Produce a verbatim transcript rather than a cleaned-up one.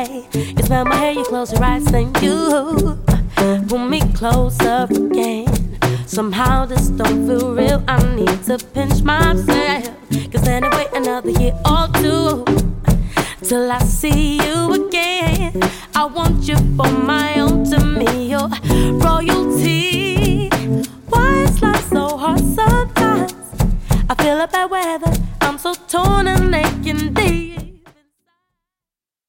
way. You smell my hair, you close your eyes, then you pull me closer again. Somehow this don't feel real, I need to pinch myself. Cause anyway, another year or two till I see you again. I want you for my own, to me, your royalty. Why is life so hard sometimes? I feel a bad weather, I'm so torn and aching deep.